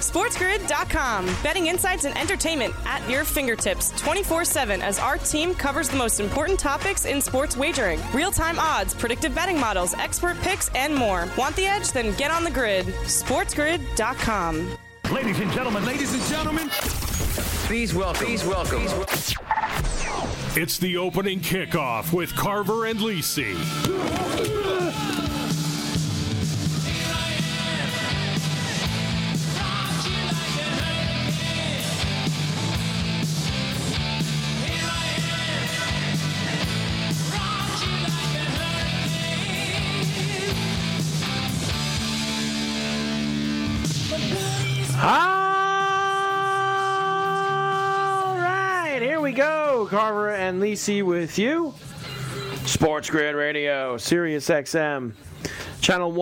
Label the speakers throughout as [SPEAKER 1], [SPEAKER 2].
[SPEAKER 1] SportsGrid.com. Betting insights and entertainment at your fingertips 24/7 as our team covers the most important topics in sports wagering. Real-time odds, predictive betting models, expert picks, and more. Want the edge? Then get on the grid. SportsGrid.com.
[SPEAKER 2] Ladies and gentlemen, please welcome.
[SPEAKER 3] It's the opening kickoff with Carver and Lisi.
[SPEAKER 4] All right, here we go. Carver and Lisi with you. Sports Grid Radio, Sirius XM, channel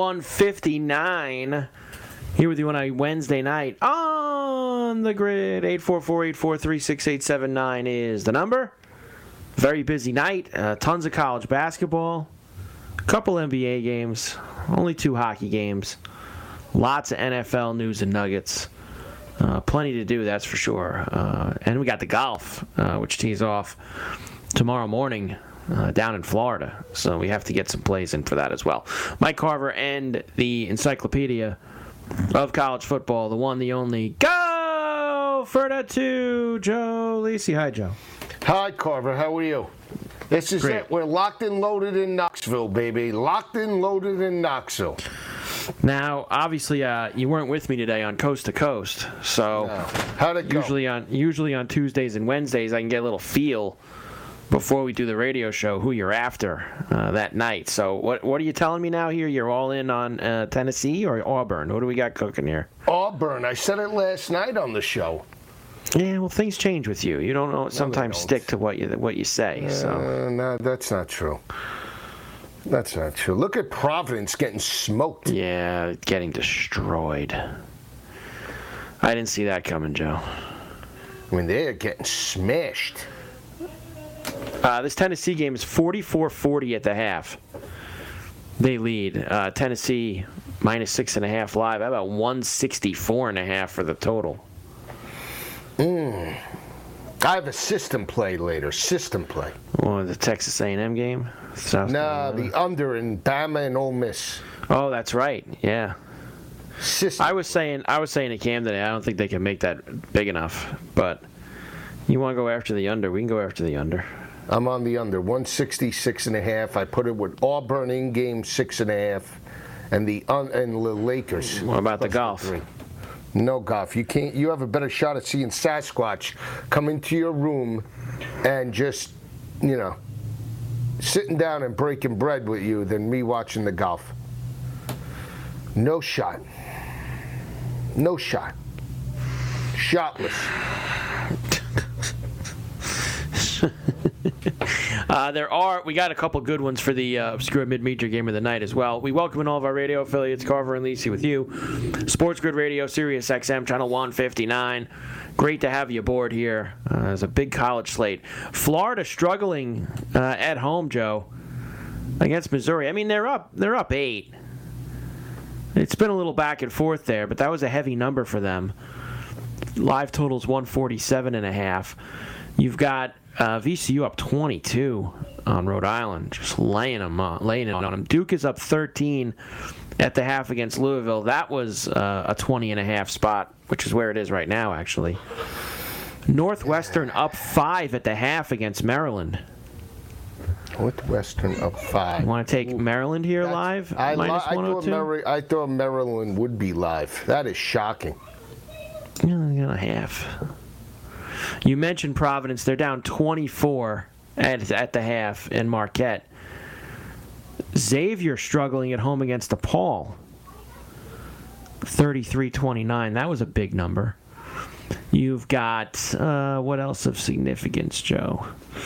[SPEAKER 4] 159. Here with you on a Wednesday night on the grid. 844-843-6879 is the number. Very busy night. Tons of college basketball. A couple NBA games. Only 2 hockey games. Lots of NFL news and nuggets. Plenty to do, that's for sure. And we got the golf, which tees off tomorrow morning down in Florida. So we have to get some plays in for that as well. Mike Carver and the encyclopedia of college football, the one, the only, go for the 2, Joe Lisi. Hi, Joe.
[SPEAKER 5] Hi, Carver. How are you? This is
[SPEAKER 4] Great.
[SPEAKER 5] it. We're locked and loaded in Knoxville, baby. Locked and loaded in Knoxville.
[SPEAKER 4] Now, obviously, you weren't with me today on Coast to Coast, so
[SPEAKER 5] how'd it go?
[SPEAKER 4] Usually on Tuesdays and Wednesdays, I can get a little feel before we do the radio show who you're after that night. So, what are you telling me now? Here, you're all in on Tennessee or Auburn? What do we got cooking here?
[SPEAKER 5] Auburn. I said it last night on the show.
[SPEAKER 4] Yeah, well, things change with you. You don't know. Sometimes stick to what you say.
[SPEAKER 5] No, that's not true. That's not true. Look at Providence getting smoked.
[SPEAKER 4] Yeah, getting destroyed. I didn't see that coming, Joe.
[SPEAKER 5] I mean, they're getting smashed.
[SPEAKER 4] This Tennessee game is 44-40 at the half. They lead. Tennessee minus 6.5 live. How about 164.5 for the total?
[SPEAKER 5] I have a system play later. System play.
[SPEAKER 4] Oh, the Texas A&M game?
[SPEAKER 5] The under in Bama and Ole Miss.
[SPEAKER 4] Oh, that's right. Yeah.
[SPEAKER 5] System.
[SPEAKER 4] I was saying to Cam today, I don't think they can make that big enough. But you want to go after the under? We can go after the under.
[SPEAKER 5] I'm on the under 166.5. I put it with Auburn in game 6.5, and the Lakers.
[SPEAKER 4] What about the golf?
[SPEAKER 5] 3. No golf. You can't. You have a better shot at seeing Sasquatch come into your room and just, sitting down and breaking bread with you than me watching the golf. No shot. No shot. Shotless.
[SPEAKER 4] We got a couple good ones for the obscure mid-major game of the night as well. We welcome in all of our radio affiliates, Carver and Lisi with you. Sports Grid Radio, Sirius XM, channel 159. Great to have you aboard here. There's a big college slate. Florida struggling at home, Joe, against Missouri. I mean, they're up 8. It's been a little back and forth there, but that was a heavy number for them. Live total's 147.5. You've got VCU up 22 on Rhode Island, just laying it on them. Duke is up 13 at the half against Louisville. That was a 20.5 spot, which is where it is right now, actually. Northwestern up 5 at the half against Maryland.
[SPEAKER 5] Northwestern up 5.
[SPEAKER 4] You want to take Maryland here live? Minus 102?
[SPEAKER 5] I thought Maryland would be live. That is shocking.
[SPEAKER 4] Yeah, a half. You mentioned Providence. They're down 24 at the half in Marquette. Xavier struggling at home against DePaul. 33-29. That was a big number. You've got, what else of significance, Joe?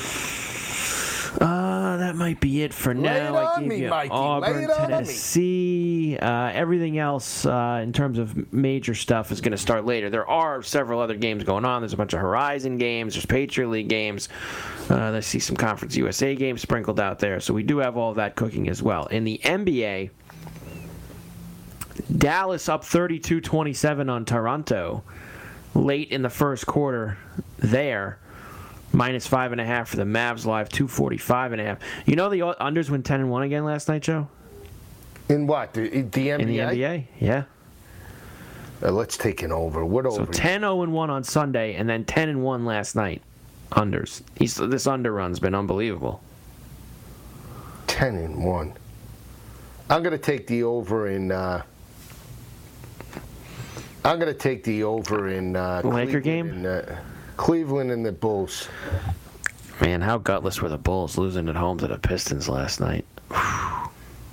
[SPEAKER 4] That might be it for now. I gave you Auburn, Tennessee. Everything else in terms of major stuff is going to start later. There are several other games going on. There's a bunch of Horizon games. There's Patriot League games. I see some Conference USA games sprinkled out there. So we do have all of that cooking as well. In the NBA, Dallas up 32-27 on Toronto late in the first quarter there. Minus 5.5 for the Mavs live, 245.5. You know the unders went 10-1 again last night, Joe?
[SPEAKER 5] In what? The NBA?
[SPEAKER 4] In the NBA, yeah.
[SPEAKER 5] Let's take an over. What over?
[SPEAKER 4] So 10-0-1 on Sunday, and then 10-1 last night. Unders. This under run's been unbelievable.
[SPEAKER 5] 10-1. I'm going to take the over in. I'm going to take the over in.
[SPEAKER 4] Laker game.
[SPEAKER 5] Cleveland and the Bulls.
[SPEAKER 4] Man, how gutless were the Bulls losing at home to the Pistons last night? Whew.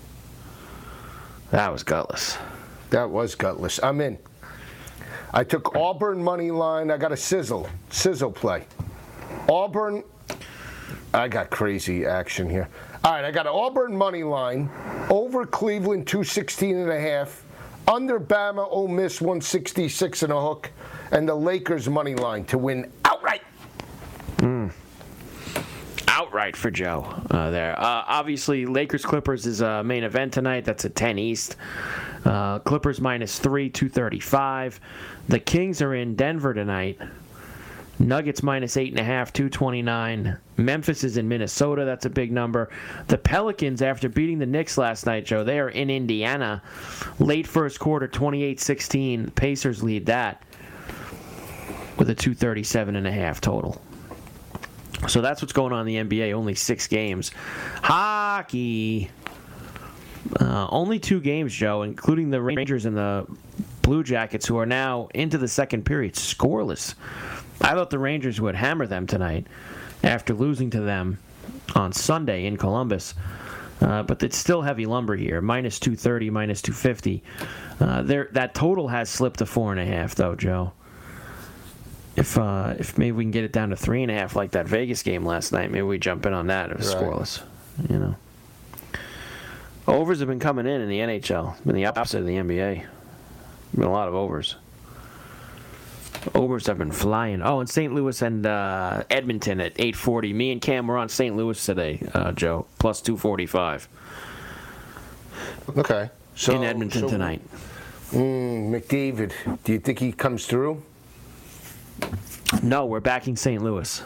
[SPEAKER 4] That was gutless.
[SPEAKER 5] That was gutless. I'm in. I took Auburn money line. I got a sizzle play. Auburn. I got crazy action here. All right, I got an Auburn money line over Cleveland 216.5, under Bama Ole Miss 166 and a hook, and the Lakers money line to win outright.
[SPEAKER 4] Outright for Joe there. Obviously, Lakers-Clippers is a main event tonight. That's at 10 East. Clippers -3, 235. The Kings are in Denver tonight. Nuggets -8.5, 229. Memphis is in Minnesota. That's a big number. The Pelicans, after beating the Knicks last night, Joe, they are in Indiana. Late first quarter, 28-16. The Pacers lead that with a 237.5 total. So that's what's going on in the NBA. Only 6 games. Hockey. Only 2 games, Joe, including the Rangers and the Blue Jackets, who are now into the second period, scoreless. I thought the Rangers would hammer them tonight after losing to them on Sunday in Columbus. But it's still heavy lumber here. -230, -250. That total has slipped to 4.5, though, Joe. If maybe we can get it down to 3.5 like that Vegas game last night, maybe we jump in on that. It was scoreless, you know. Overs have been coming in the NHL. It's been the opposite of the NBA. Been a lot of overs. Overs have been flying. Oh, and St. Louis and Edmonton at 8:40. Me and Cam were on St. Louis today, Joe. Plus 245.
[SPEAKER 5] Okay. So,
[SPEAKER 4] in Edmonton tonight.
[SPEAKER 5] McDavid, do you think he comes through?
[SPEAKER 4] No, we're backing St. Louis.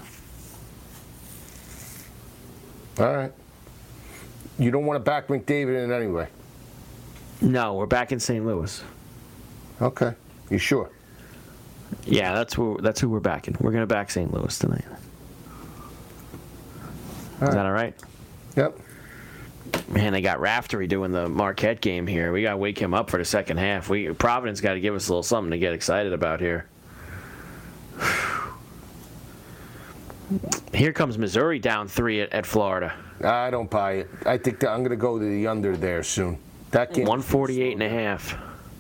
[SPEAKER 5] All right. You don't want to back McDavid in anyway?
[SPEAKER 4] No, we're backing St. Louis.
[SPEAKER 5] Okay. You sure?
[SPEAKER 4] Yeah, that's who we're backing. We're going to back St. Louis tonight. Is that all right?
[SPEAKER 5] Yep.
[SPEAKER 4] Man, they got Raftery doing the Marquette game here. We got to wake him up for the second half. Providence got to give us a little something to get excited about here. Here comes Missouri down 3 at Florida.
[SPEAKER 5] I don't buy it. I think I'm going to go to the under there soon. That game
[SPEAKER 4] 148.5.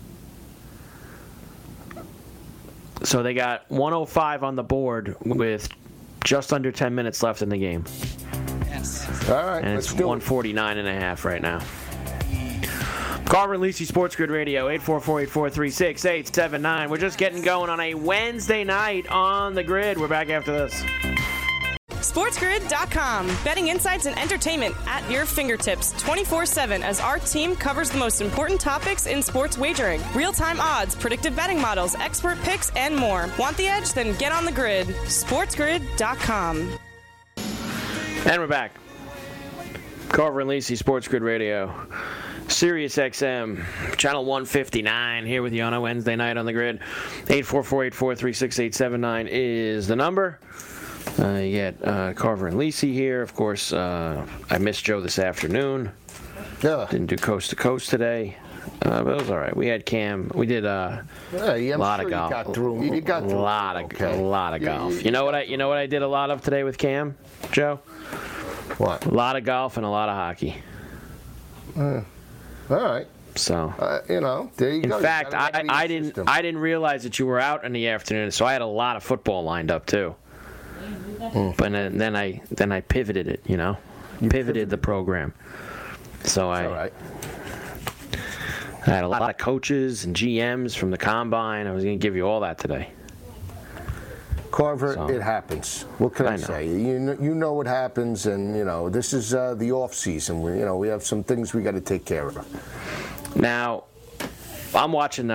[SPEAKER 4] So they got 105 on the board with just under 10 minutes left in the game.
[SPEAKER 5] All right,
[SPEAKER 4] and it's 149.5 right now. Carver and Lisi Sports Grid Radio, 844-843-6879. We're just getting going on a Wednesday night on the grid. We're back after this.
[SPEAKER 1] SportsGrid.com. Betting insights and entertainment at your fingertips 24/7 as our team covers the most important topics in sports wagering. Real-time odds, predictive betting models, expert picks, and more. Want the edge? Then get on the grid. SportsGrid.com.
[SPEAKER 4] And we're back. Carver and Lisi Sports Grid Radio. Sirius XM, channel 159, here with you on a Wednesday night on the grid. 844-843-6879 is the number. You get Carver and Lisi here. Of course, I missed Joe this afternoon.
[SPEAKER 5] Yeah.
[SPEAKER 4] Didn't do coast to coast today, but it was all right. We had Cam. We did a lot of golf.
[SPEAKER 5] You got through.
[SPEAKER 4] A lot of golf. You know what I did a lot of today with Cam, Joe?
[SPEAKER 5] What?
[SPEAKER 4] A lot of golf and a lot of hockey.
[SPEAKER 5] All right.
[SPEAKER 4] So
[SPEAKER 5] there you go.
[SPEAKER 4] In fact, I didn't realize that you were out in the afternoon, so I had a lot of football lined up too. But then I pivoted it, pivoted the program. So I had a lot of coaches and GMs from the combine. I was going to give you all that today.
[SPEAKER 5] Carver, it happens. What can I say? You know what happens, and this is the off season. We have some things we got to take care of.
[SPEAKER 4] Now, I'm watching.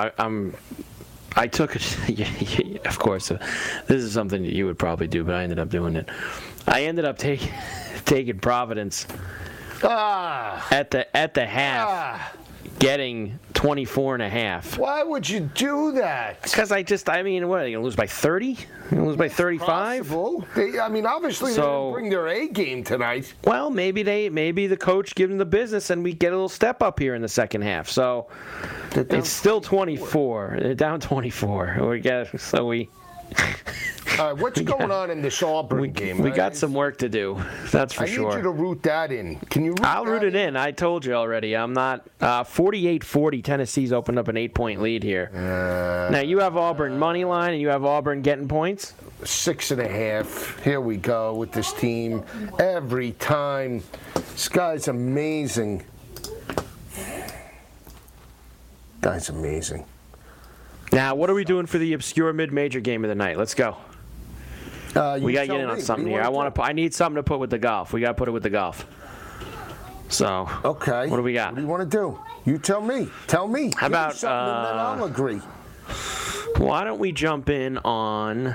[SPEAKER 4] I took, of course, this is something that you would probably do, but I ended up doing it. I ended up taking Providence at the half, getting 24.5.
[SPEAKER 5] Why would you do that?
[SPEAKER 4] Because what, are you going to lose by 30? You're going to lose by 35?
[SPEAKER 5] Obviously they didn't bring their A game tonight.
[SPEAKER 4] Well, maybe the coach gives them the business and we get a little step up here in the second half. So it's still 24. They're down 24.
[SPEAKER 5] All right, what's going on in this Auburn game?
[SPEAKER 4] We got some work to do. That's for sure.
[SPEAKER 5] I need you to root that in. Can you root
[SPEAKER 4] I'll root it in. I told you already. I'm not 48-40. Tennessee's opened up an 8-point lead here. Now you have Auburn money line and you have Auburn getting points.
[SPEAKER 5] 6.5. Here we go with this team every time. This guy's amazing. Guy's amazing.
[SPEAKER 4] Now, what are we doing for the obscure mid-major game of the night? Let's go. We got to get in on something here. I need something to put with the golf. We got to put it with the golf. So,
[SPEAKER 5] okay.
[SPEAKER 4] What do we got?
[SPEAKER 5] What do you want to do? You tell me. Tell me.
[SPEAKER 4] How about
[SPEAKER 5] something and then I'll agree.
[SPEAKER 4] Why don't we jump in on?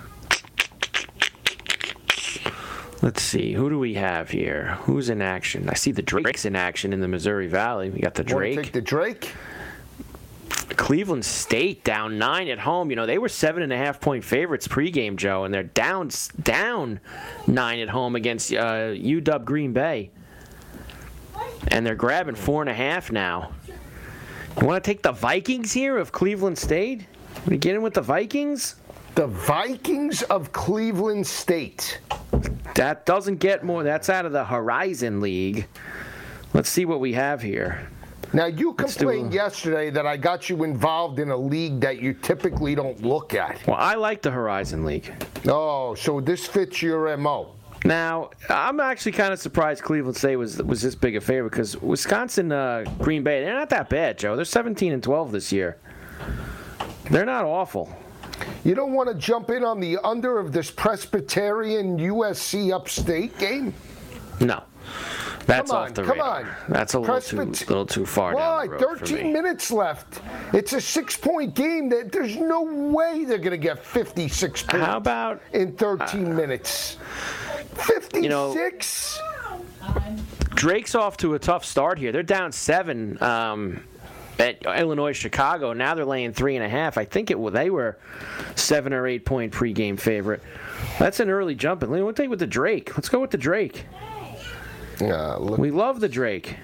[SPEAKER 4] Let's see. Who do we have here? Who's in action? I see the Drake's in action in the Missouri Valley. We got the Drake.
[SPEAKER 5] Want to take the Drake?
[SPEAKER 4] Cleveland State down 9 at home. You know, they were 7.5-point favorites pregame, Joe, and they're down 9 at home against UW Green Bay. And they're grabbing 4.5 now. You want to take the Vikings here of Cleveland State? We get in with the Vikings?
[SPEAKER 5] The Vikings of Cleveland State.
[SPEAKER 4] That doesn't get more. That's out of the Horizon League. Let's see what we have here.
[SPEAKER 5] Now, you complained yesterday that I got you involved in a league that you typically don't look at.
[SPEAKER 4] Well, I like the Horizon League.
[SPEAKER 5] Oh, so this fits your MO.
[SPEAKER 4] Now, I'm actually kind of surprised Cleveland State was this big a favorite because Wisconsin, Green Bay, they're not that bad, Joe. They're 17-12 this year. They're not awful.
[SPEAKER 5] You don't want to jump in on the under of this Presbyterian USC Upstate game?
[SPEAKER 4] No. That's off the radar.
[SPEAKER 5] Come on.
[SPEAKER 4] That's a little too far down the road
[SPEAKER 5] 13 minutes left. It's a 6-point game. There's no way they're going to get 56 points.
[SPEAKER 4] How about
[SPEAKER 5] in 13 minutes? 56?
[SPEAKER 4] Drake's off to a tough start here. They're down 7 at Illinois, Chicago. Now they're laying 3.5. I think they were 7 or 8 point pregame favorite. That's an early jump. And we'll take with the Drake. Let's go with the Drake. We love the Drake.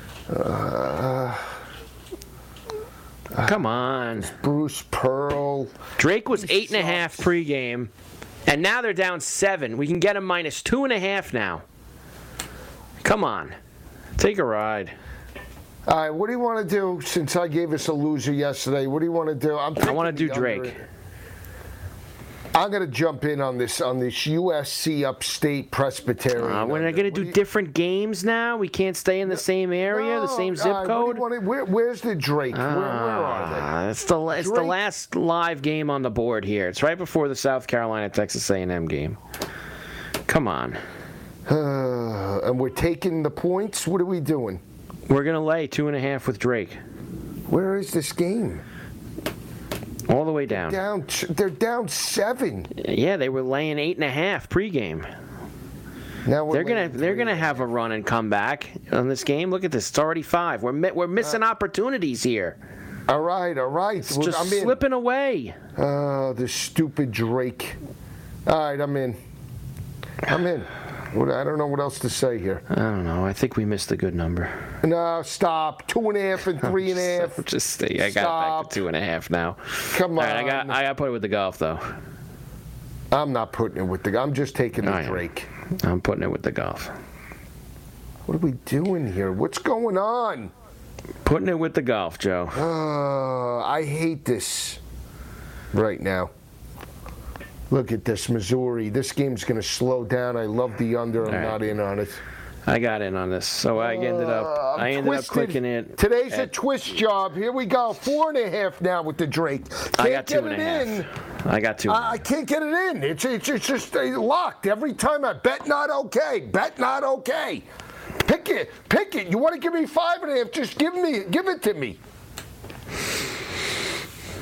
[SPEAKER 4] Come on.
[SPEAKER 5] Bruce Pearl.
[SPEAKER 4] Drake was 8.5 pregame, and now they're down 7. We can get them minus 2.5 now. Come on. Take a ride.
[SPEAKER 5] All right, what do you want to do since I gave us a loser yesterday? What do you want to do?
[SPEAKER 4] I want to do Drake.
[SPEAKER 5] I'm going to jump in on this USC Upstate Presbyterian.
[SPEAKER 4] We're going to do different games now? We can't stay in the same area, the same zip code?
[SPEAKER 5] Where's the Drake? Where are they?
[SPEAKER 4] It's the last live game on the board here. It's right before the South Carolina-Texas A&M game. Come on.
[SPEAKER 5] And we're taking the points? What are we doing?
[SPEAKER 4] We're going to lay 2.5 with Drake.
[SPEAKER 5] Where is this game?
[SPEAKER 4] All the way down.
[SPEAKER 5] They're down 7.
[SPEAKER 4] Yeah, they were laying 8.5 pregame.
[SPEAKER 5] Now
[SPEAKER 4] they're gonna have a run and come back on this game. Look at this; it's already 5. We're missing opportunities here.
[SPEAKER 5] All right.
[SPEAKER 4] It's just slipping away.
[SPEAKER 5] The stupid Drake. All right, I'm in. I don't know what else to say here.
[SPEAKER 4] I don't know. I think we missed a good number.
[SPEAKER 5] No, stop. 2.5 and 3.5.
[SPEAKER 4] I got it back to 2.5 now.
[SPEAKER 5] Come on.
[SPEAKER 4] All right, I got to put it with the golf, though.
[SPEAKER 5] I'm not putting it with the golf. I'm just taking the Drake.
[SPEAKER 4] I'm putting it with the golf.
[SPEAKER 5] What are we doing here? What's going on?
[SPEAKER 4] Putting it with the golf, Joe.
[SPEAKER 5] I hate this right now. Look at this, Missouri. This game's going to slow down. I love the under. I'm not in on it.
[SPEAKER 4] I got in on this, so I ended up clicking it.
[SPEAKER 5] Today's a twist job. Here we go. 4.5 now with the Drake.
[SPEAKER 4] I got 2.5. I got 2.
[SPEAKER 5] I can't get it in. It's just locked every time. I bet not okay. Bet not okay. Pick it. You want to give me 5.5? Just give it to me.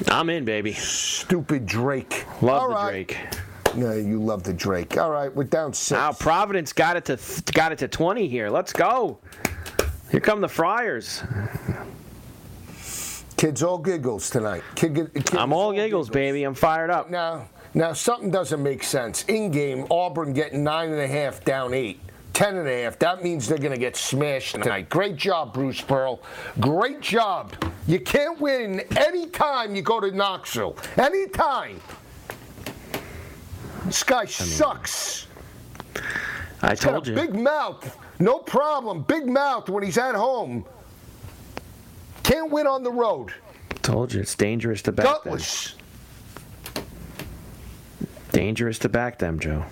[SPEAKER 4] I'm in, baby.
[SPEAKER 5] Stupid Drake.
[SPEAKER 4] Love the Drake.
[SPEAKER 5] No, you love the Drake. All right, we're down 6.
[SPEAKER 4] Now Providence got it to 20 here. Let's go. Here come the Friars.
[SPEAKER 5] Kids all giggles tonight.
[SPEAKER 4] I'm all giggles, baby. I'm fired up.
[SPEAKER 5] Now something doesn't make sense. In game, Auburn getting 9.5 down 8. 10.5. That means they're going to get smashed tonight. Great job, Bruce Pearl. Great job. You can't win any time you go to Knoxville. Anytime. This guy sucks.
[SPEAKER 4] I told you.
[SPEAKER 5] Big mouth. No problem. Big mouth when he's at home. Can't win on the road.
[SPEAKER 4] Told you. It's dangerous to back them.
[SPEAKER 5] Gutless.
[SPEAKER 4] Dangerous to back them, Joe.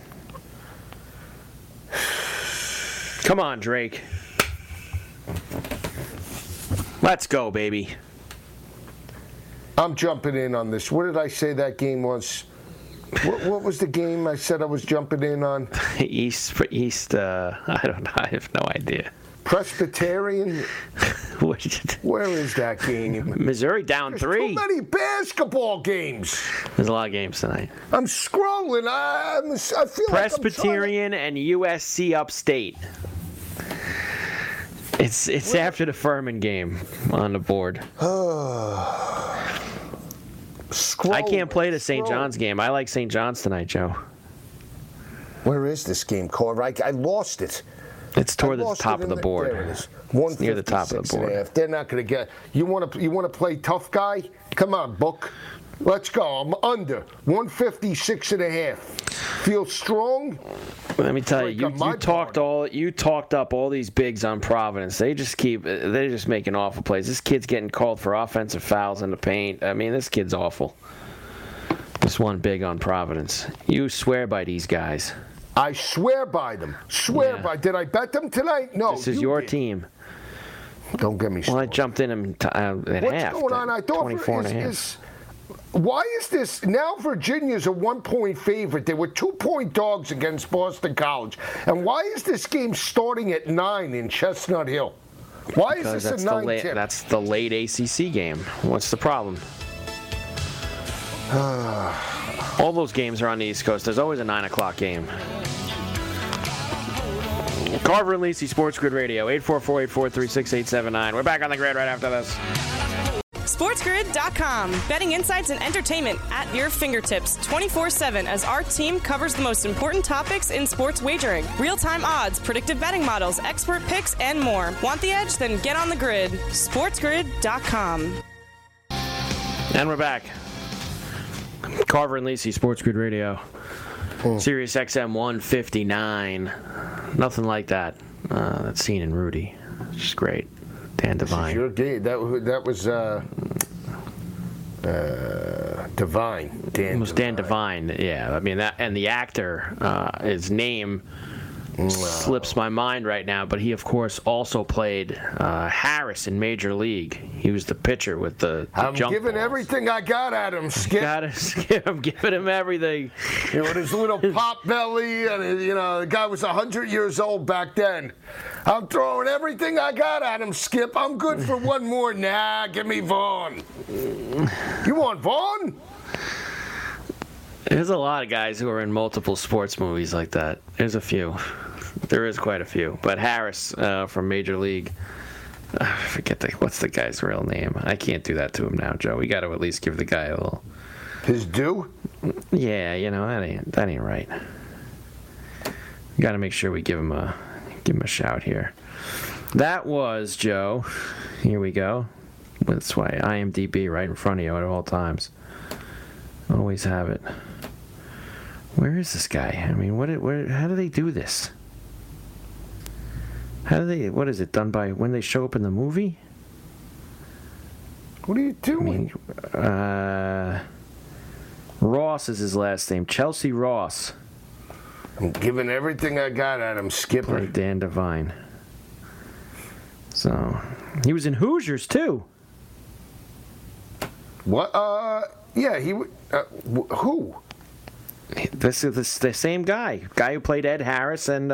[SPEAKER 4] Come on, Drake. Let's go, baby.
[SPEAKER 5] I'm jumping in on this. What did I say that game was? What was the game I said I was jumping in on?
[SPEAKER 4] East. I don't know. I have no idea.
[SPEAKER 5] Presbyterian? Where is that game?
[SPEAKER 4] Missouri down 3.
[SPEAKER 5] Too many basketball games.
[SPEAKER 4] There's a lot of games tonight.
[SPEAKER 5] I'm scrolling. I feel
[SPEAKER 4] Presbyterian and USC Upstate. It's after the Furman game on the board. I can't play the St. John's game. I like St. John's tonight, Joe.
[SPEAKER 5] Where is this game, Carver? I lost it.
[SPEAKER 4] It's toward the top of the board.
[SPEAKER 5] There it is.
[SPEAKER 4] It's near the top of the board.
[SPEAKER 5] They're not going to get. You want to play tough guy? Come on, Book. Let's go. I'm under 156.5. Feel strong?
[SPEAKER 4] Let me tell you, you talked up all these bigs on Providence. They're just making awful plays. This kid's getting called for offensive fouls in the paint. I mean, this kid's awful. This one big on Providence. You swear by these guys.
[SPEAKER 5] I swear by them. By. Did I bet them tonight? No.
[SPEAKER 4] This is your team.
[SPEAKER 5] Don't get me started.
[SPEAKER 4] Well, I jumped in at half.
[SPEAKER 5] What's going on? I thought
[SPEAKER 4] 24.5.
[SPEAKER 5] Why is this? Now Virginia's a 1-point favorite. They were 2-point dogs against Boston College. And why is this game starting at 9 in Chestnut Hill? Why is this a 9 tip?
[SPEAKER 4] That's the late ACC game. What's the problem? All those games are on the East Coast. There's always a 9 o'clock game. Carver and Lisi, Sports Grid Radio, 844-843-6879. We're back on the grid right after this.
[SPEAKER 1] SportsGrid.com. Betting insights and entertainment at your fingertips 24/7 as our team covers the most important topics in sports wagering. Real-time odds, predictive betting models, expert picks, and more. Want the edge? Then get on the grid. SportsGrid.com.
[SPEAKER 4] And we're back. Carver and Lisi, Sports Grid Radio. Sirius XM 159. Nothing like that. That scene in Rudy. It's just great. Dan Devine.
[SPEAKER 5] Your game. That was Devine.
[SPEAKER 4] It was Dan Devine. Yeah, I mean that, and the actor, his name slips my mind right now, but he of course also played Harris in Major League. He was the pitcher with the
[SPEAKER 5] I'm
[SPEAKER 4] jump
[SPEAKER 5] giving
[SPEAKER 4] balls.
[SPEAKER 5] everything I got at him, Skip.
[SPEAKER 4] I'm giving him everything.
[SPEAKER 5] With his little pop belly, and the guy was 100 years old back then. I'm throwing everything I got at him, Skip. I'm good for one more. Nah, give me Vaughn. You want Vaughn?
[SPEAKER 4] There's a lot of guys who are in multiple sports movies like that. There's a few. There is quite a few. But Harris from Major League, I forget what's the guy's real name. I can't do that to him now, Joe. We got to at least give the guy a little.
[SPEAKER 5] His due?
[SPEAKER 4] Yeah, that ain't right. We got to make sure we give him a shout here. That was, Joe. Here we go. That's why IMDb right in front of you at all times. Always have it. Where is this guy? I mean, how do they do this? What is it, done by when they show up in the movie?
[SPEAKER 5] What are you doing?
[SPEAKER 4] I mean, Ross is his last name. Chelsea Ross.
[SPEAKER 5] I'm giving everything I got at him, Skipper.
[SPEAKER 4] Played Dan Devine. So, he was in Hoosiers, too.
[SPEAKER 5] What? Yeah, he... who?
[SPEAKER 4] This is the same guy who played Ed Harris and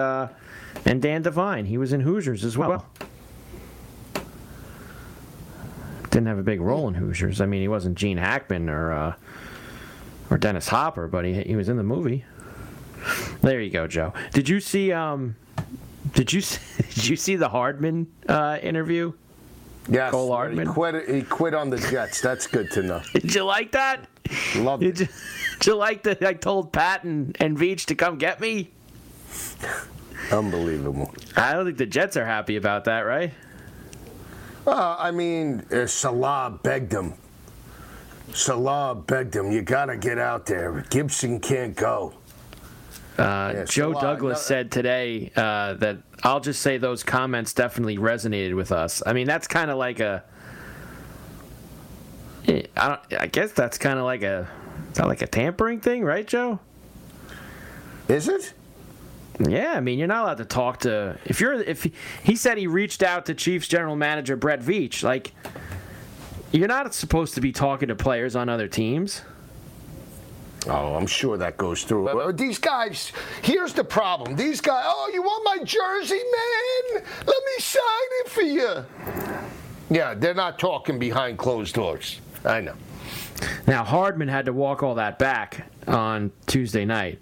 [SPEAKER 4] Dan Devine. He was in Hoosiers as well. didn't have a big role in Hoosiers. I mean, he wasn't Gene Hackman or Dennis Hopper, but he was in the movie. There you go, Joe. Did you see Did you see the Hardman interview?
[SPEAKER 5] Yes.
[SPEAKER 4] Cole Hardman.
[SPEAKER 5] He quit on the Jets. That's good to know.
[SPEAKER 4] Did you like that?
[SPEAKER 5] Loved it.
[SPEAKER 4] Did you like that I told Pat and Veach to come get me?
[SPEAKER 5] Unbelievable.
[SPEAKER 4] I don't think the Jets are happy about that, right?
[SPEAKER 5] I mean, Salah begged him. You got to get out there. Gibson can't go.
[SPEAKER 4] Joe Douglas said today that I'll just say those comments definitely resonated with us. I mean, that's kind of like I guess that's kind of like it's not like a tampering thing, right, Joe?
[SPEAKER 5] Is it?
[SPEAKER 4] Yeah, I mean, you're not allowed to talk to if he said he reached out to Chiefs general manager Brett Veach. Like, you're not supposed to be talking to players on other teams.
[SPEAKER 5] Oh, I'm sure that goes through. These guys, here's the problem. These guys, oh, you want my jersey, man? Let me sign it for you. Yeah, they're not talking behind closed doors. I know.
[SPEAKER 4] Now, Hardman had to walk all that back on Tuesday night.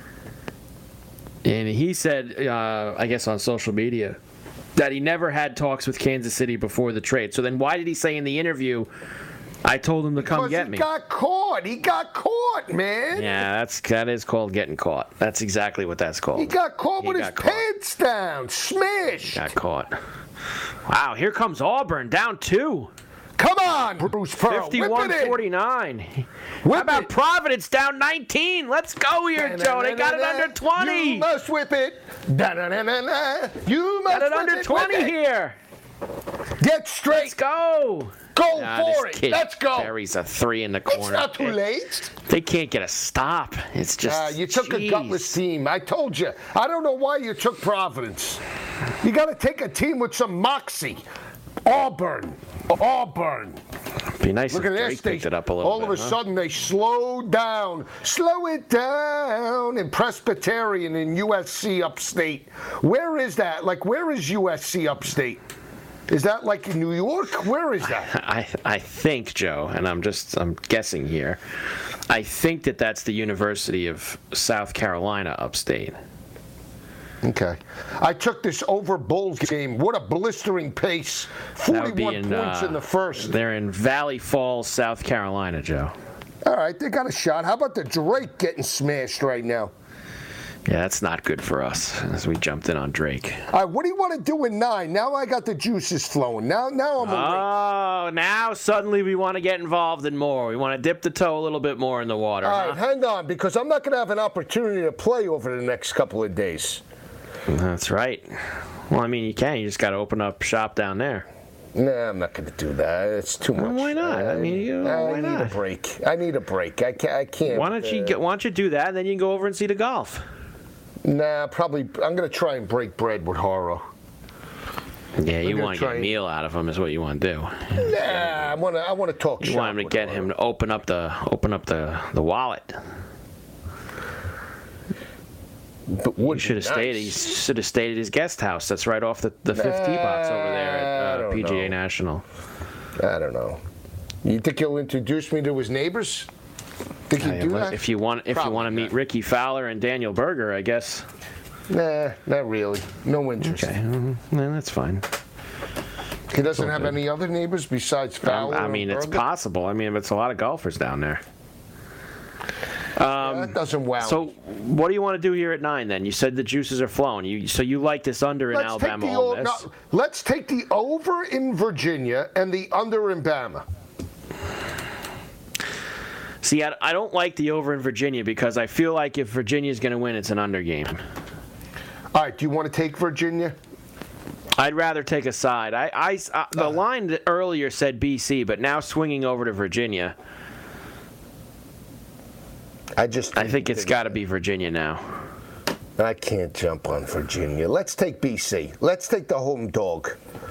[SPEAKER 4] And he said, I guess on social media, that he never had talks with Kansas City before the trade. So then why did he say in the interview, I told him to come get me?
[SPEAKER 5] He got caught, man.
[SPEAKER 4] Yeah, that is called getting caught. That's exactly what that's called.
[SPEAKER 5] He got caught with his pants down, smashed.
[SPEAKER 4] Got caught. Wow, here comes Auburn, down 2.
[SPEAKER 5] Come on, Bruce Pearl.
[SPEAKER 4] 51-49. How about Providence down 19? Let's go here, Joe. They got it under 20.
[SPEAKER 5] You must whip it. You must
[SPEAKER 4] got it under 20 here.
[SPEAKER 5] Get straight.
[SPEAKER 4] Let's go.
[SPEAKER 5] Go for it. Let's go.
[SPEAKER 4] Buries a 3 in the corner.
[SPEAKER 5] It's not too late.
[SPEAKER 4] They can't get a stop. It's just
[SPEAKER 5] you took a gutless team. I told you. I don't know why you took Providence. You got to take a team with some moxie. Auburn.
[SPEAKER 4] Be nice if Drake picked it up a little bit.
[SPEAKER 5] All of a sudden, they slowed down. Slow it down in Presbyterian in USC upstate. Where is that? Like, where is USC upstate? Is that like in New York? Where is that?
[SPEAKER 4] I think, Joe, and I'm guessing here, I think that's the University of South Carolina upstate.
[SPEAKER 5] Okay. I took this over Bulls game. What a blistering pace. 41 points in the first.
[SPEAKER 4] They're in Valley Falls, South Carolina, Joe.
[SPEAKER 5] All right, they got a shot. How about the Drake getting smashed right now?
[SPEAKER 4] Yeah, that's not good for us as we jumped in on Drake.
[SPEAKER 5] All right, what do you want to do in 9? Now I got the juices flowing. Now I'm awake.
[SPEAKER 4] Oh, now suddenly we want to get involved in more. We want to dip the toe a little bit more in the water.
[SPEAKER 5] All right, hang on, because I'm not going to have an opportunity to play over the next couple of days.
[SPEAKER 4] That's right. Well, I mean, you can. You just got to open up shop down there.
[SPEAKER 5] Nah, I'm not going to do that. It's too much.
[SPEAKER 4] Why not? I mean, why not?
[SPEAKER 5] I need a break. I can't.
[SPEAKER 4] Why don't you do that, and then you can go over and see the golf?
[SPEAKER 5] Nah, probably. I'm going to try and break bread with Haro.
[SPEAKER 4] Yeah, you want to get a meal out of him, is what you want to do.
[SPEAKER 5] Nah, I want to talk.
[SPEAKER 4] You want him to get him to open up the wallet.
[SPEAKER 5] But
[SPEAKER 4] he should have stayed. He should have stayed at his guest house. That's right off the 5th tee box over there at PGA National.
[SPEAKER 5] I don't know. You think he'll introduce me to his neighbors? Think he'd do that?
[SPEAKER 4] If you want to meet Ricky Fowler and Daniel Berger, I guess.
[SPEAKER 5] Nah, not really. No interest.
[SPEAKER 4] Okay, that's fine.
[SPEAKER 5] He doesn't have any other neighbors besides Fowler.
[SPEAKER 4] I mean, it's possible. I mean, it's a lot of golfers down there.
[SPEAKER 5] That doesn't wow.
[SPEAKER 4] So, what do you want to do here at 9 then? You said the juices are flowing. So you like this under in Alabama Ole Miss?
[SPEAKER 5] Let's take the over in Virginia and the under in Bama.
[SPEAKER 4] See, I don't like the over in Virginia because I feel like if Virginia's going to win, it's an under game.
[SPEAKER 5] All right, do you want to take Virginia?
[SPEAKER 4] I'd rather take a side. The line earlier said BC, but now swinging over to Virginia. I think it's got to be Virginia now.
[SPEAKER 5] I can't jump on Virginia. Let's take BC. Let's take the home dog.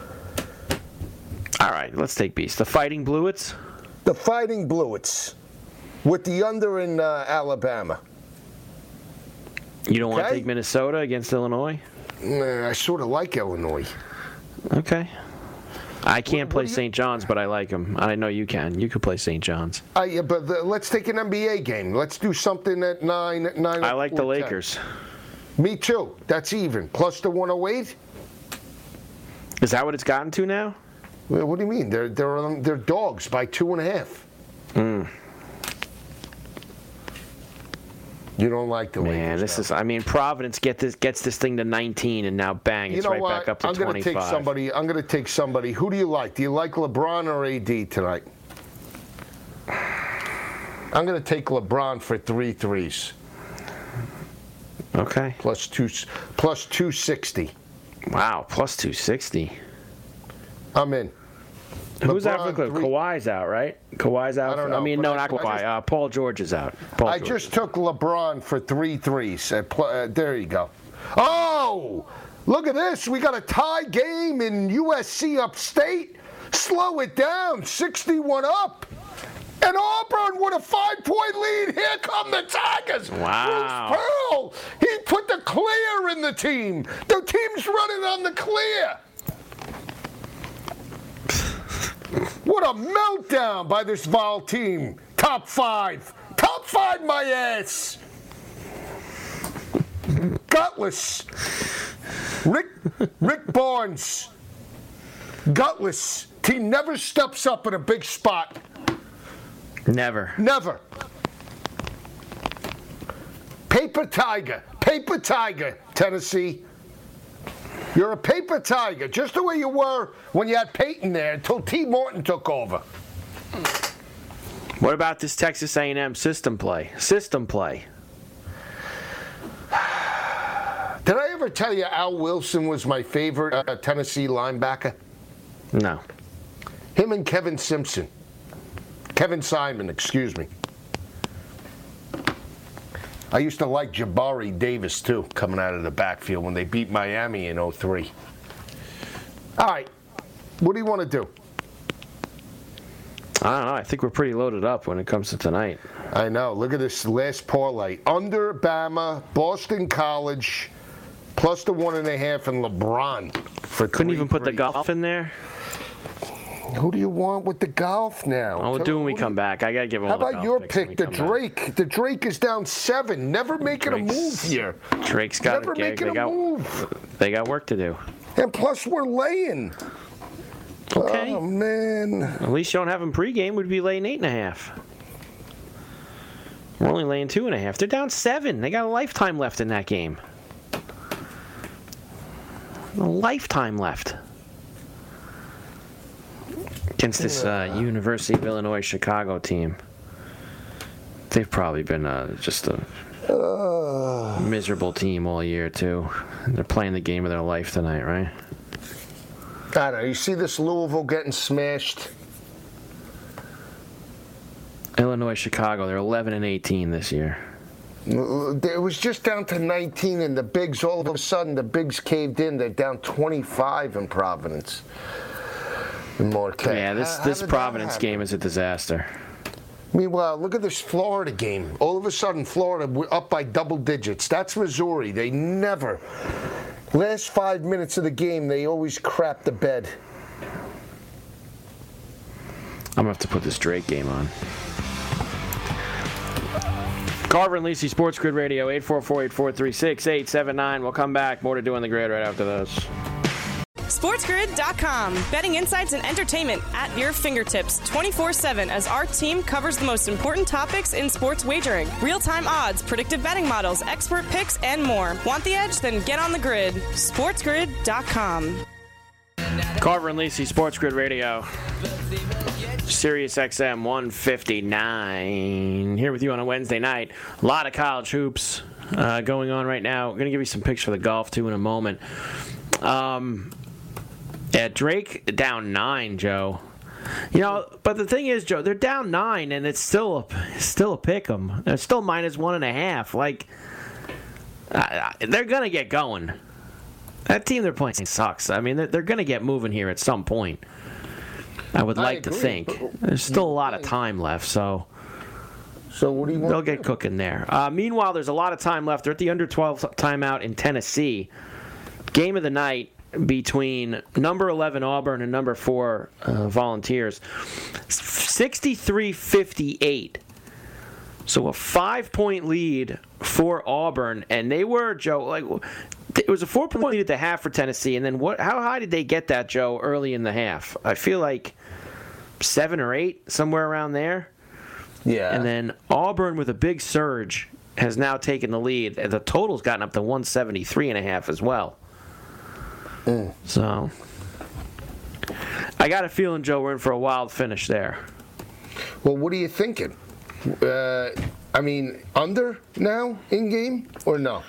[SPEAKER 4] All right, let's take BC. The Fighting Bluets?
[SPEAKER 5] The Fighting Bluets. With the under in Alabama.
[SPEAKER 4] You don't want to take Minnesota against Illinois?
[SPEAKER 5] Nah, I sort of like Illinois.
[SPEAKER 4] Okay. I can't play St. John's, but I like them. I know you can. You could play St. John's.
[SPEAKER 5] Yeah, but let's take an NBA game. Let's do something at 9.
[SPEAKER 4] I like the Lakers.
[SPEAKER 5] 10. Me too. That's even. Plus the 108.
[SPEAKER 4] Is that what it's gotten to now?
[SPEAKER 5] Well, what do you mean? They're dogs by 2.5. You don't like the
[SPEAKER 4] Man,
[SPEAKER 5] Lakers,
[SPEAKER 4] this is. I mean, Providence gets this thing to 19, and now bang, it's right back up to 25.
[SPEAKER 5] I'm going to take somebody. Who do you like? Do you like LeBron or AD tonight? I'm going to take LeBron for 3 threes.
[SPEAKER 4] Okay.
[SPEAKER 5] Plus 260.
[SPEAKER 4] Wow, plus 260.
[SPEAKER 5] I'm in.
[SPEAKER 4] Who's out for Clippers? Kawhi's out, right? Kawhi's out.
[SPEAKER 5] I don't know.
[SPEAKER 4] I mean, no, not Kawhi. Paul George is out.
[SPEAKER 5] I just took LeBron for 3 threes. There you go. Oh, look at this. We got a tie game in USC upstate. Slow it down. 61 up. And Auburn with a 5-point lead. Here come the Tigers.
[SPEAKER 4] Wow.
[SPEAKER 5] Bruce Pearl. He put the clear in the team. The team's running on the clear. What a meltdown by this Vol team. Top 5. Top 5, my ass. Gutless. Rick Barnes. Gutless. Team never steps up in a big spot.
[SPEAKER 4] Never.
[SPEAKER 5] Paper Tiger, Tennessee. You're a paper tiger, just the way you were when you had Peyton there until T. Morton took over.
[SPEAKER 4] What about this Texas A&M system play? Did
[SPEAKER 5] I ever tell you Al Wilson was my favorite Tennessee linebacker?
[SPEAKER 4] No.
[SPEAKER 5] Him and Kevin Simon, excuse me. I used to like Jabari Davis, too, coming out of the backfield when they beat Miami in 2003. All right. What do you want to do?
[SPEAKER 4] I don't know. I think we're pretty loaded up when it comes to tonight.
[SPEAKER 5] I know. Look at this last parlay. Under Bama, Boston College, plus the 1.5, and LeBron for
[SPEAKER 4] Couldn't even put the golf in there?
[SPEAKER 5] Who do you want with the golf now?
[SPEAKER 4] Oh, we'll do when we come back. I got to give
[SPEAKER 5] How
[SPEAKER 4] all the
[SPEAKER 5] about
[SPEAKER 4] golf
[SPEAKER 5] your
[SPEAKER 4] picks when
[SPEAKER 5] pick,
[SPEAKER 4] we
[SPEAKER 5] the
[SPEAKER 4] come
[SPEAKER 5] Drake?
[SPEAKER 4] back.
[SPEAKER 5] The Drake is down 7. Never making a move here.
[SPEAKER 4] Drake's got
[SPEAKER 5] Never making a move.
[SPEAKER 4] They got work to do.
[SPEAKER 5] And plus, we're laying.
[SPEAKER 4] Okay.
[SPEAKER 5] Oh, man.
[SPEAKER 4] At least you don't have them pregame. We'd be laying 8.5. We're only laying 2.5. They're down 7. They got a lifetime left in that game. A lifetime left. Against this University of Illinois Chicago team. They've probably been just a miserable team all year, too. They're playing the game of their life tonight, right?
[SPEAKER 5] I don't know. You see this Louisville getting smashed?
[SPEAKER 4] Illinois Chicago, they're 11-18 this year.
[SPEAKER 5] It was just down to 19, and the Bigs, all of a sudden, the Bigs caved in. They're down 25 in Providence. Marquette.
[SPEAKER 4] Yeah, this Providence game is a disaster.
[SPEAKER 5] Meanwhile, look at this Florida game. All of a sudden, Florida we're up by double digits. That's Missouri. They never. Last 5 minutes of the game, they always crap the bed.
[SPEAKER 4] I'm going to have to put this Drake game on. Carver and Lisi, Sports Grid Radio, 844-843-6879. We'll come back. More to do on the grid right after this.
[SPEAKER 1] SportsGrid.com. Betting insights and entertainment at your fingertips 24/7 as our team covers the most important topics in sports wagering. Real-time odds, predictive betting models, expert picks, and more. Want the edge? Then get on the grid. SportsGrid.com.
[SPEAKER 4] Carver and Lisi, Sports Grid Radio. Sirius XM 159. Here with you on a Wednesday night. A lot of college hoops going on right now. I'm going to give you some picks for the golf, too, in a moment. Yeah, Drake down 9, Joe. You know, but the thing is, Joe, they're down 9, and it's still a pick 'em. It's still minus 1.5. Like, they're gonna get going. That team they're playing sucks. I mean, they're gonna get moving here at some point. I would like to think. There's still a lot of time left, so
[SPEAKER 5] what do you want?
[SPEAKER 4] They'll get cooking there. Meanwhile, there's a lot of time left. They're at the under 12 timeout in Tennessee. Game of the night. between number 11 Auburn and number 4 Volunteers. 63-58. So a 5-point lead for Auburn, and they were, Joe, like it was a 4-point lead at the half for Tennessee, and then how high did they get that, Joe, early in the half? I feel like 7 or 8, somewhere around there.
[SPEAKER 5] Yeah.
[SPEAKER 4] And then Auburn with a big surge has now taken the lead. The total's gotten up to 173.5 as well. So I got a feeling, Joe, we're in for a wild finish there.
[SPEAKER 5] Well, what are you thinking? I mean, under now in game or no?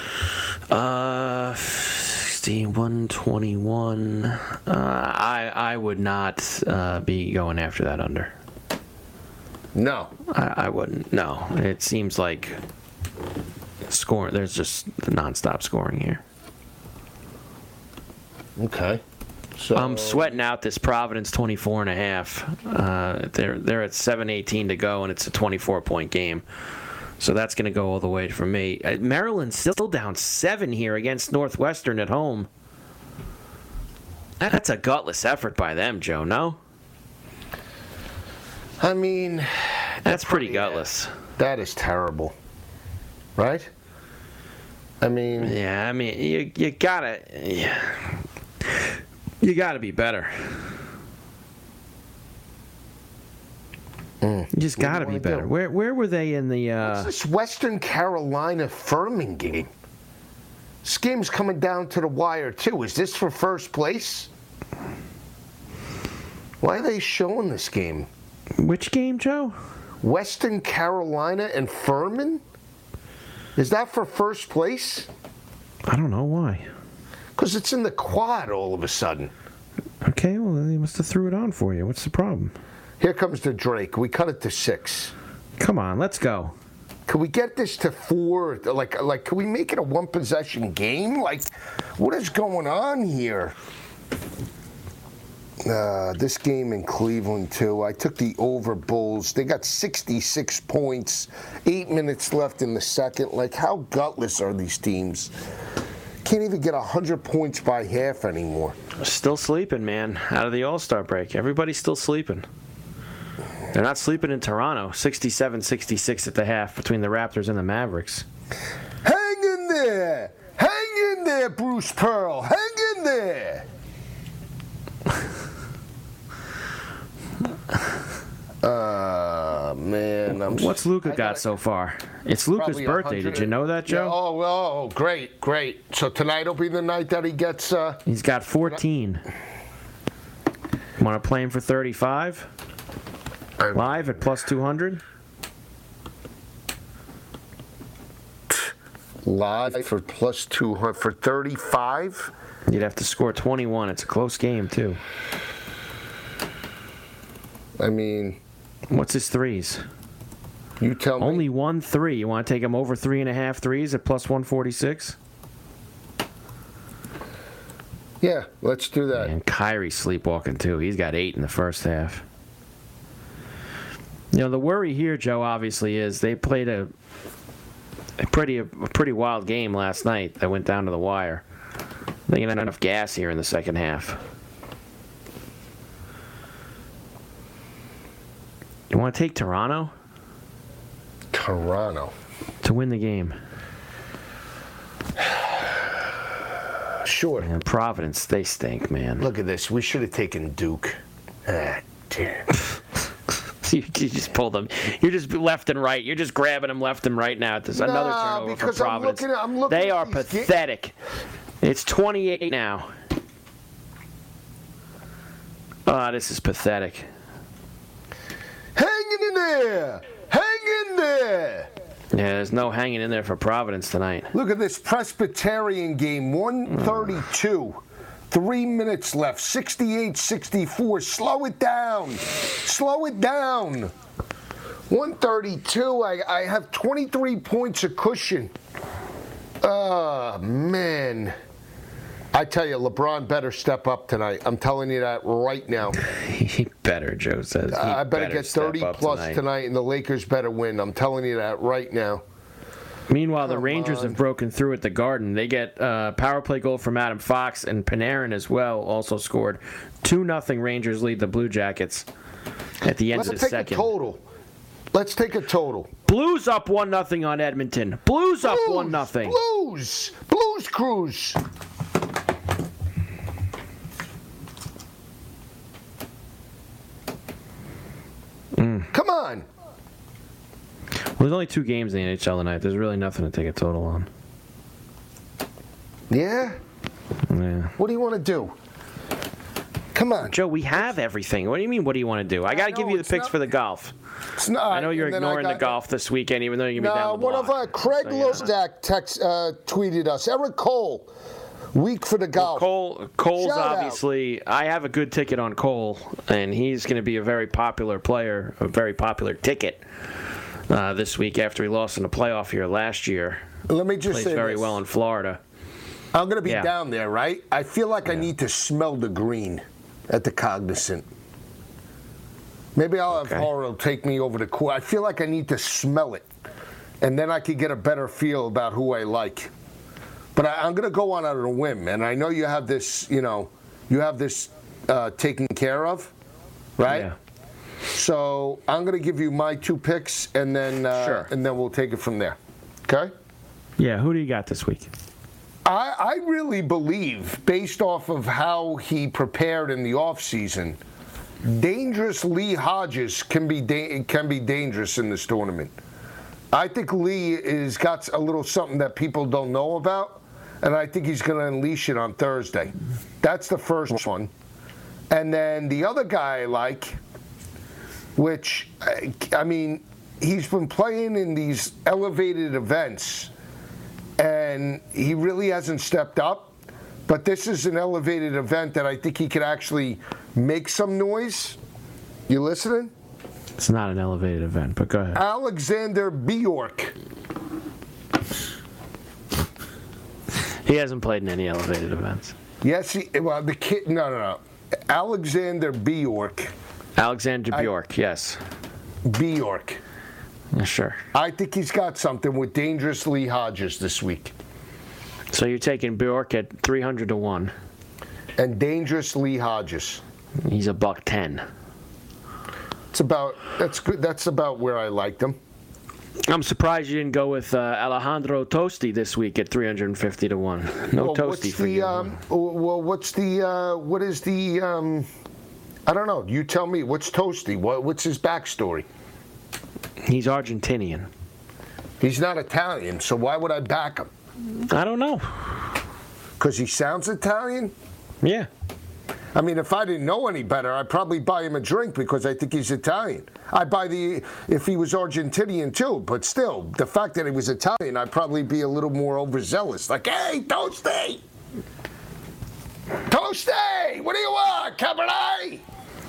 [SPEAKER 4] 121. I would not be going after that under.
[SPEAKER 5] No.
[SPEAKER 4] I wouldn't. No. It seems like scoring. There's just nonstop scoring here.
[SPEAKER 5] Okay. So
[SPEAKER 4] I'm sweating out this Providence 24.5. They're at 7:18 to go, and it's a 24-point game. So that's going to go all the way for me. Maryland's still down 7 here against Northwestern at home. That's a gutless effort by them, Joe, no?
[SPEAKER 5] I mean,
[SPEAKER 4] that's pretty gutless.
[SPEAKER 5] That is terrible. Right? I mean,
[SPEAKER 4] yeah, you gotta be better. You just gotta be better. Where were they in the
[SPEAKER 5] what's this Western Carolina Furman game? This game's coming down to the wire too. Is this for first place? Why are they showing this game?
[SPEAKER 4] Which game, Joe?
[SPEAKER 5] Western Carolina and Furman? Is that for first place?
[SPEAKER 4] I don't know why.
[SPEAKER 5] Because it's in the quad all of a sudden.
[SPEAKER 4] Okay, well, they must have threw it on for you. What's the problem?
[SPEAKER 5] Here comes the Drake. We cut it to 6.
[SPEAKER 4] Come on, let's go.
[SPEAKER 5] Can we get this to 4? Like, can we make it a one-possession game? Like, what is going on here? This game in Cleveland, too. I took the over Bulls. They got 66 points, 8 minutes left in the second. Like, how gutless are these teams? Can't even get 100 points by half anymore.
[SPEAKER 4] Still sleeping, man, out of the All-Star break. Everybody's still sleeping. They're not sleeping in Toronto. 67-66 at the half between the Raptors and the Mavericks.
[SPEAKER 5] Hang in there! Hang in there, Bruce Pearl! Hang in there! Man,
[SPEAKER 4] what's Luka got so far? It's Luka's birthday. Did you know that, Joe?
[SPEAKER 5] Yeah, oh, great. So tonight will be the night that he gets...
[SPEAKER 4] He's got 14. Want to play him for 35? Live at plus 200?
[SPEAKER 5] Live for plus 200 for 35?
[SPEAKER 4] You'd have to score 21. It's a close game, too.
[SPEAKER 5] I mean...
[SPEAKER 4] What's his threes?
[SPEAKER 5] You tell me.
[SPEAKER 4] Only 1 3. You want to take him over 3.5 threes at plus 146?
[SPEAKER 5] Yeah, let's do that.
[SPEAKER 4] And Kyrie's sleepwalking, too. He's got 8 in the first half. You know, the worry here, Joe, obviously, is they played a pretty wild game last night that went down to the wire. They didn't have enough gas here in the second half. You want to take Toronto?
[SPEAKER 5] Toronto.
[SPEAKER 4] To win the game.
[SPEAKER 5] Sure.
[SPEAKER 4] And Providence, they stink, man.
[SPEAKER 5] Look at this. We should have taken Duke. Damn.
[SPEAKER 4] You just pulled them. You're just left and right. You're just grabbing them left and right now. There's another turnover for Providence.
[SPEAKER 5] I'm looking
[SPEAKER 4] they are pathetic. It's 28 now. Oh, this is pathetic.
[SPEAKER 5] Hanging in there! Hang in there!
[SPEAKER 4] Yeah, there's no hanging in there for Providence tonight.
[SPEAKER 5] Look at this Presbyterian game, 132. 3 minutes left, 68-64. Slow it down. Slow it down. 132. I have 23 points of cushion. Oh, man. I tell you, LeBron better step up tonight. I'm telling you that right now.
[SPEAKER 4] He better, Joe says.
[SPEAKER 5] I better get 30 plus tonight, and the Lakers better win. I'm telling you that right now.
[SPEAKER 4] Meanwhile, the Rangers have broken through at the Garden. They get a power play goal from Adam Fox, and Panarin as well also scored. 2-0 Rangers lead the Blue Jackets at the end of the second.
[SPEAKER 5] Let's take a total.
[SPEAKER 4] Blues up 1-0 on Edmonton. Blues up 1-0.
[SPEAKER 5] Blues Cruise. Come on.
[SPEAKER 4] Well, there's only 2 games in the NHL tonight. There's really nothing to take a total on.
[SPEAKER 5] Yeah?
[SPEAKER 4] Yeah.
[SPEAKER 5] What do you want to do? Come on.
[SPEAKER 4] Joe, we have everything. What do you mean, what do you want to do? I got to give you the picks for the golf.
[SPEAKER 5] It's not,
[SPEAKER 4] I know you're ignoring the golf this weekend, even though you're going to be down the block.
[SPEAKER 5] One of Craig Lostak tweeted us. Eric Cole, week for the golf.
[SPEAKER 4] Well, Cole's obviously, I have a good ticket on Cole, and he's going to be a very popular player, a very popular ticket this week after he lost in the playoff here last year.
[SPEAKER 5] Let me just say
[SPEAKER 4] plays very well in Florida.
[SPEAKER 5] I'm going to be down there, right? I feel like I need to smell the green at the Cognizant. Maybe I'll have Haro take me over the court. I feel like I need to smell it, and then I could get a better feel about who I like. But I'm going to go on a whim, and I know you have this, taken care of, right? Yeah. So I'm going to give you my 2 picks, and then and then we'll take it from there. Okay?
[SPEAKER 4] Yeah. Who do you got this week?
[SPEAKER 5] I really believe, based off of how he prepared in the offseason, dangerous Lee Hodges can be dangerous in this tournament. I think Lee has got a little something that people don't know about, and I think he's going to unleash it on Thursday. That's the first one. And then the other guy I like, which, I mean, he's been playing in these elevated events, and he really hasn't stepped up. But this is an elevated event that I think he could actually make some noise. You listening?
[SPEAKER 4] It's not an elevated event, but go ahead.
[SPEAKER 5] Alexander Bjork.
[SPEAKER 4] He hasn't played in any elevated events.
[SPEAKER 5] Yes, the kid. No. Alexander Bjork.
[SPEAKER 4] Alexander Bjork, yes.
[SPEAKER 5] Bjork.
[SPEAKER 4] Yeah, sure.
[SPEAKER 5] I think he's got something with dangerous Lee Hodges this week.
[SPEAKER 4] So you're taking Bjork at 300 to 1.
[SPEAKER 5] And dangerous Lee Hodges.
[SPEAKER 4] He's $110.
[SPEAKER 5] That's good. That's about where I liked him.
[SPEAKER 4] I'm surprised you didn't go with Alejandro Tosti this week at 350 to 1. No Tosti for you.
[SPEAKER 5] What is the I don't know. You tell me. What's Tosti? What's his backstory?
[SPEAKER 4] He's Argentinian.
[SPEAKER 5] He's not Italian, so why would I back him?
[SPEAKER 4] I don't know.
[SPEAKER 5] Because he sounds Italian?
[SPEAKER 4] Yeah.
[SPEAKER 5] I mean, if I didn't know any better, I'd probably buy him a drink because I think he's Italian. I'd buy if he was Argentinian too, but still, the fact that he was Italian, I'd probably be a little more overzealous. Like, hey, Tosti! Tosti! What do you want, Cabernet?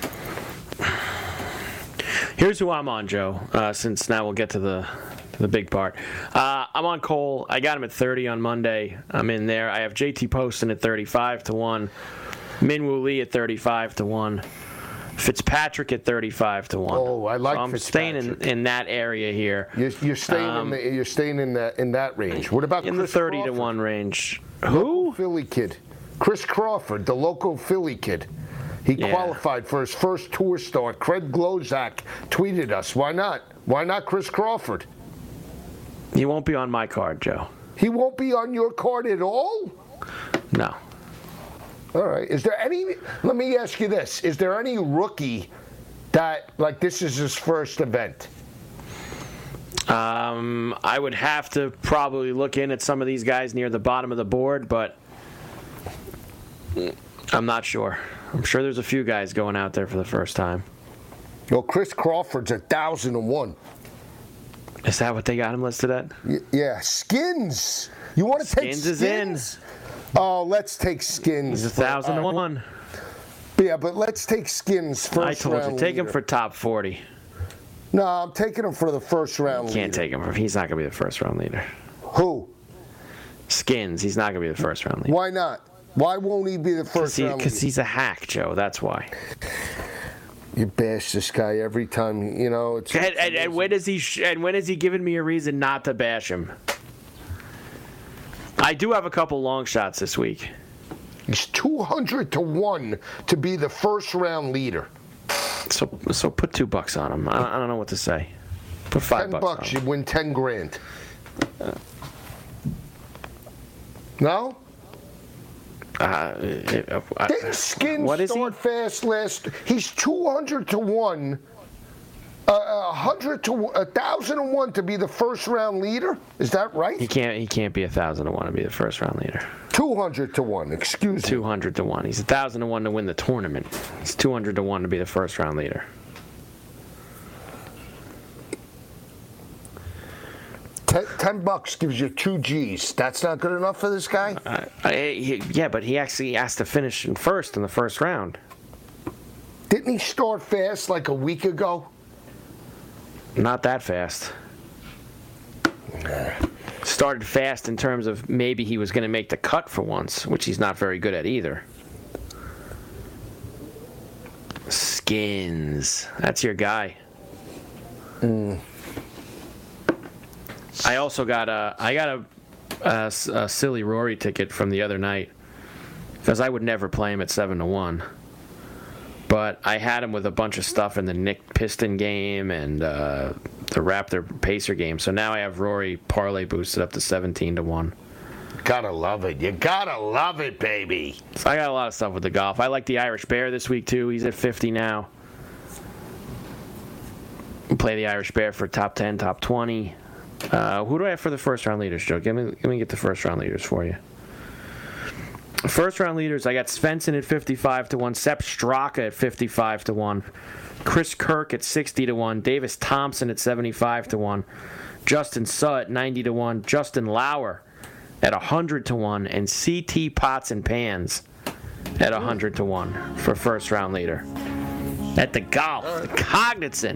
[SPEAKER 4] Here's who I'm on, Joe, since now we'll get to the big part. I'm on Cole. I got him at 30 on Monday. I'm in there. I have JT Poston at 35 to 1. Minwoo Lee at 35 to 1. Fitzpatrick at 35 to 1.
[SPEAKER 5] Oh, I like
[SPEAKER 4] so I'm
[SPEAKER 5] Fitzpatrick.
[SPEAKER 4] staying in that area here.
[SPEAKER 5] You're staying in that range. What about
[SPEAKER 4] in
[SPEAKER 5] Chris
[SPEAKER 4] the 30
[SPEAKER 5] Crawford?
[SPEAKER 4] to 1 range?
[SPEAKER 5] Local Philly kid. Chris Crawford, the local Philly kid. He qualified for his first tour start. Craig Glozak tweeted us. Why not? Why not Chris Crawford?
[SPEAKER 4] He won't be on my card, Joe.
[SPEAKER 5] He won't be on your card at all?
[SPEAKER 4] No.
[SPEAKER 5] All right. Let me ask you this. Is there any rookie that, like, this is his first event?
[SPEAKER 4] I would have to probably look in at some of these guys near the bottom of the board, but I'm not sure. I'm sure there's a few guys going out there for the first time.
[SPEAKER 5] Well, Chris Crawford's 1,001.
[SPEAKER 4] Is that what they got him listed at?
[SPEAKER 5] Yeah. Skins. You want to take Skins?
[SPEAKER 4] Is in.
[SPEAKER 5] Oh, let's take Skins.
[SPEAKER 4] He's 1,001.
[SPEAKER 5] Yeah, but let's take Skins first round.
[SPEAKER 4] I told you, take him for top 40.
[SPEAKER 5] No, I'm taking him for the first round leader.
[SPEAKER 4] Can't take him. He's not going to be the first round leader.
[SPEAKER 5] Who?
[SPEAKER 4] Skins. He's not going to be the first round leader.
[SPEAKER 5] Why not? Why won't he be the first round leader?
[SPEAKER 4] Because he's a hack, Joe. That's why.
[SPEAKER 5] You bash this guy every time, you know.
[SPEAKER 4] And when is he giving me a reason not to bash him? I do have a couple long shots this week.
[SPEAKER 5] He's 200-1 to be the first-round leader.
[SPEAKER 4] So put $2 on him. I don't know what to say. Put $5
[SPEAKER 5] $10, you win 10 grand. No?
[SPEAKER 4] Didn't
[SPEAKER 5] Skins start fast last? He's 200-1. 1,000-1 to be the first round leader. Is that right?
[SPEAKER 4] He can't be 1,000-1 to be the first round leader.
[SPEAKER 5] 200-1. Excuse me.
[SPEAKER 4] 200-1. He's 1,000-1 to win the tournament. He's 200-1 to be the first round leader.
[SPEAKER 5] $10 gives you 2 G's. That's not good enough for this guy?
[SPEAKER 4] Yeah, but he actually has to finish in first in the first round.
[SPEAKER 5] Didn't he start fast like a week ago?
[SPEAKER 4] Not that fast. Started fast in terms of maybe he was going to make the cut for once, which he's not very good at either. Skins. That's your guy. I also got a silly Rory ticket from the other night because I would never play him at 7-1. But I had him with a bunch of stuff in the Knick Piston game and the Raptor Pacer game. So now I have Rory parlay boosted up to 17-1.
[SPEAKER 5] Gotta love it. You gotta love it, baby.
[SPEAKER 4] So I got a lot of stuff with the golf. I like the Irish Bear this week too. He's at 50 now. Play the Irish Bear for top 10, top 20. Who do I have for the first round leaders, Joe? Let me get the first round leaders for you. First round leaders, I got Svensson at 55-1, Sepp Straka at 55-1, Chris Kirk at 60-1, Davis Thompson at 75-1, Justin Suh at 90-1, Justin Lauer at 100-1, and CT Pots and Pans at 100-1 for first round leader. At the golf, the Cognizant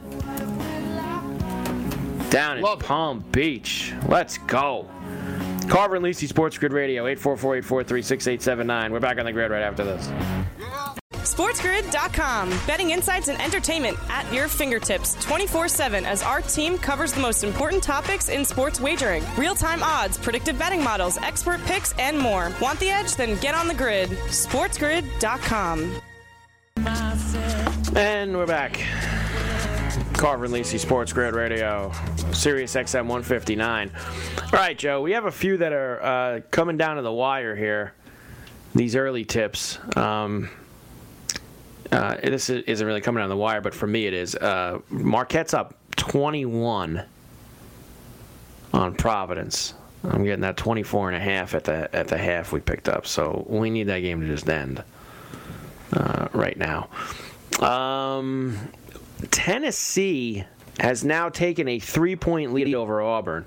[SPEAKER 4] down in Palm Beach. Let's go. Carver and Lisi, Sports Grid Radio, 844-843-6879. We're back on the grid right after this.
[SPEAKER 1] SportsGrid.com. Betting insights and entertainment at your fingertips 24/7 as our team covers the most important topics in sports wagering. Real-time odds, predictive betting models, expert picks, and more. Want the edge? Then get on the grid. SportsGrid.com.
[SPEAKER 4] And we're back. Carver and Lisi, Sports Grid Radio, Sirius XM 159. All right, Joe, we have a few that are coming down to the wire here. These early tips. This isn't really coming down the wire, but for me it is. Marquette's up 21 on Providence. I'm getting that 24.5 at the half we picked up, so we need that game to just end right now. Tennessee has now taken a 3-point lead over Auburn,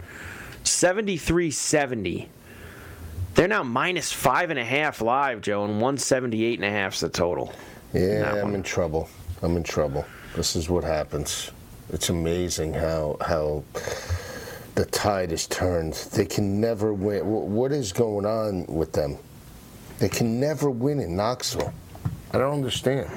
[SPEAKER 4] 73-70. They're now minus 5.5 live, Joe, and 178.5 is the total.
[SPEAKER 5] Yeah, I'm in trouble. This is what happens. It's amazing how the tide is turned. They can never win. What is going on with them? They can never win in Knoxville. I don't understand.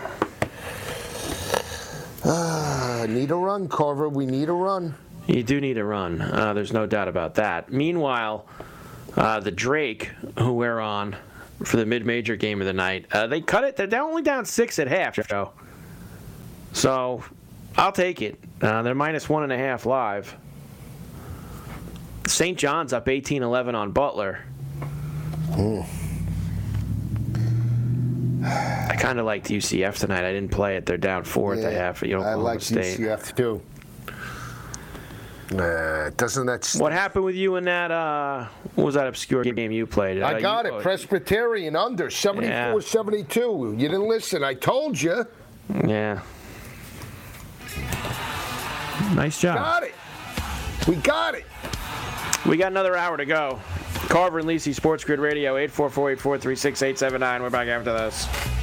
[SPEAKER 5] Need a run, Carver. We need a run.
[SPEAKER 4] You do need a run. There's no doubt about that. Meanwhile, the Drake, who we're on for the mid-major game of the night, they cut it. They're only down 6 at half, Joe. So I'll take it. They're minus 1.5 live. St. John's up 18-11 on Butler. I kind of liked UCF tonight. I didn't play it. They're down 4 at the half. I like
[SPEAKER 5] UCF too. Doesn't that?
[SPEAKER 4] What happened with you in that? What was that obscure game you played?
[SPEAKER 5] I got it. Presbyterian under 74-72. You didn't listen. I told you.
[SPEAKER 4] Yeah. Nice job.
[SPEAKER 5] Got it. We got it.
[SPEAKER 4] We got another hour to go. Carver and Lisi, Sports Grid Radio, 844-843-6879. We're back after this.